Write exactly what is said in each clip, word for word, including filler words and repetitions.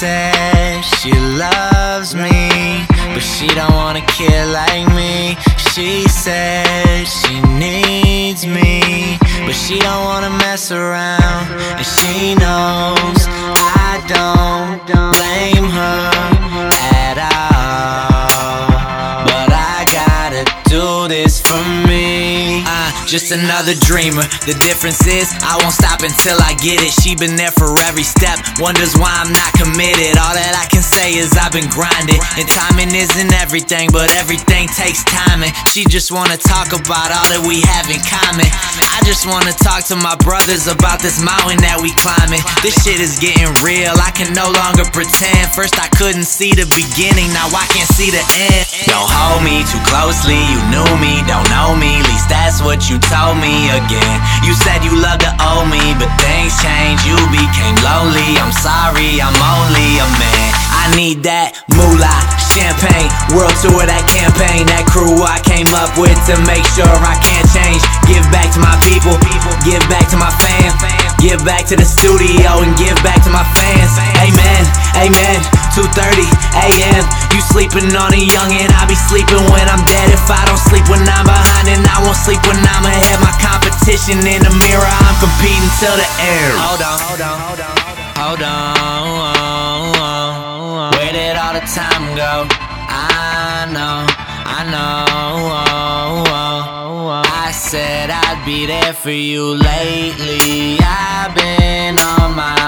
said she loves me, but she don't wanna kid like me. She said she needs me, but she don't wanna mess around. And she knows I don't blame her at all, but I gotta do this for me. uh, Just another dreamer. The difference is I won't stop until I get it. She been there for every step, wonders why I'm not committed. All that I can say is I've been grinding, and timing isn't everything, but everything takes timing. She just wanna talk about all that we have in common. I just wanna talk to my brothers about this mountain that we climbing. This shit is getting real, I can no longer pretend. First I couldn't see the beginning, now I can't see the end. Don't hold me too closely, you knew me, don't know me, at least that's what you told me again. You said you loved to owe me, but things changed, you became lonely. I'm sorry, I'm only a man. I need that moolah, champagne, world tour, that campaign, that crew I came up with to make sure I can't change. Give back to my people, give back to my fam, give back to the studio and give back to my fans. Amen, amen, two thirty a m You sleeping on a youngin', I be sleeping when I'm dead. If I don't sleep when I'm behind, and I won't sleep when I'm ahead. My competition in the mirror, I'm competing till the air. Hold on, hold on, hold on, hold on. Where did all the time go? I know, I know. I said I'd be there for you lately. I've been on my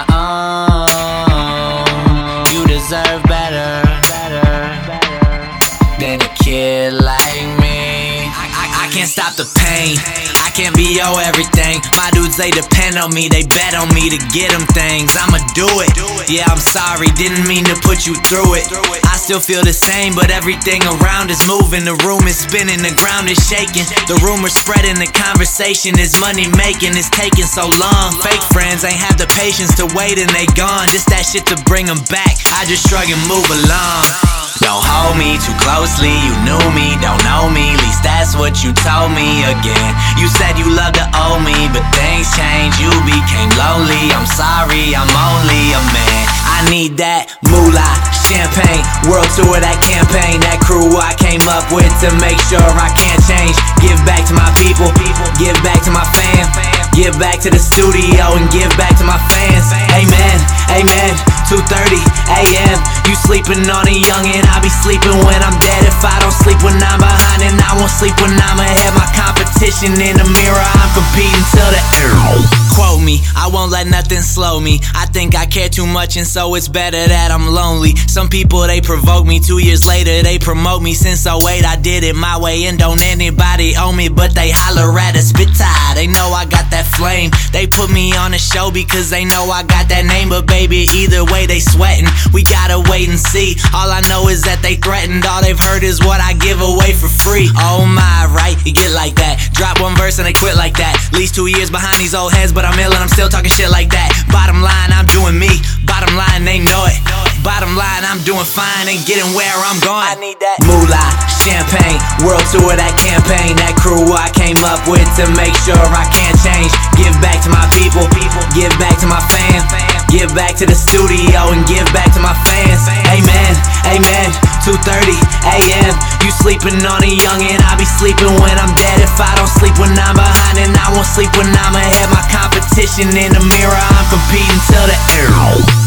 own. You deserve better, better, better than a kid like me. I, I, I can't stop the pain, I can't be your everything. My dudes, they depend on me, they bet on me to get them things. I'ma do it, yeah, I'm sorry, didn't mean to put you through it. I still feel the same, but everything around is moving. The room is spinning, the ground is shaking. The rumors spreading, the conversation is money making. It's taking so long. Fake friends ain't have the patience to wait and they gone. Just that shit to bring them back, I just shrug and move along. Don't hold me too closely, you knew me, don't know me, at least that's what you told me again. You said you loved to owe me, but things changed, you became lonely. I'm sorry, I'm only a man. I need that moolah, champagne, world tour, that campaign, that crew I came up with to make sure I can't change. Give back to my people, give back to my fam, give back to the studio and give back to my fans. Amen, amen, two thirty a m You sleeping on a youngin', I be sleeping when I'm dead. If I don't sleep when I'm behind, and I won't sleep when I'm ahead. My competition in the mirror, I'm competing till the air. Quote me, I won't let nothing slow me. I think I care too much, and so it's better that I'm lonely. Some people, they provoke me, two years later they promote me. Since oh eight I did it my way, and don't anybody owe me, but they holler at a spit tie. They know I got that flame, they put me on a show because they know I got that name. But baby, either way they sweating, we gotta wait and see. All I know is that they threatened, all they've heard is what I give away for free. Oh my, right, you get like that. Drop one verse and they quit like that. Least two years behind these old heads, but I'm ill and I'm still talking shit like that. Bottom line, I'm doing me, bottom line, they know it. Bottom line, I'm doing fine and getting where I'm going. I need that moolah, champagne, world tour, that campaign, that crew I came up with to make sure I can't change. Give back to my people, give back to my fam, give back to the studio and give back to my fans. Amen, amen, two thirty a m You sleeping on a youngin', I be sleeping when I'm dead. If I don't sleep when I'm behind, and I won't sleep when I'm ahead. My competition in the mirror, I'm competing till the air.